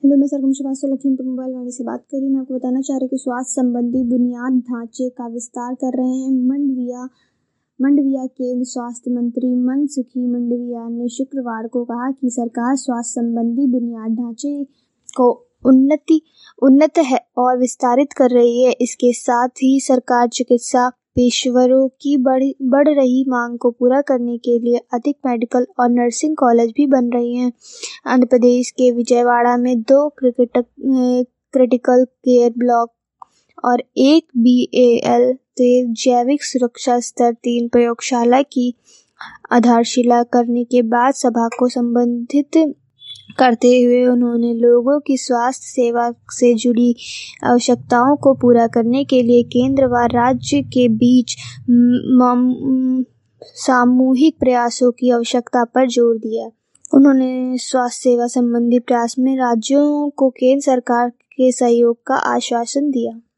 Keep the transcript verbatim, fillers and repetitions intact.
Hello, मैं Sargam Srivastava Lakhimpur mobile Vani से बात कर रही हूँ। मैं आपको बताना चाह रही हूँ कि स्वास्थ्य संबंधी बुनियाद ढांचे का विस्तार कर रहे हैं। मंडविया मंडविया केंद्र स्वास्थ्य मंत्री मनसुखी मंडविया ने शुक्रवार को कहा कि सरकार स्वास्थ्य संबंधी बुनियाद ढांचे को उन्नति उन्नत है और विस्तारित कर रही है। इसके साथ ही सरकार चिकित्सा पेशेवरों की बढ़ बढ़ रही मांग को पूरा करने के लिए अधिक मेडिकल और नर्सिंग कॉलेज भी बन रही हैं। आंध्र प्रदेश के विजयवाड़ा में दो क्रिकेट क्रिटिकल केयर ब्लॉक और एक बी ए एल जैविक सुरक्षा स्तर तीन प्रयोगशाला की आधारशिला करने के बाद सभा को संबोधित करते हुए उन्होंने लोगों की स्वास्थ्य सेवा से जुड़ी आवश्यकताओं को पूरा करने के लिए केंद्र व राज्य के बीच सामूहिक प्रयासों की आवश्यकता पर जोर दिया। उन्होंने स्वास्थ्य सेवा संबंधी प्रयास में राज्यों को केंद्र सरकार के सहयोग का आश्वासन दिया।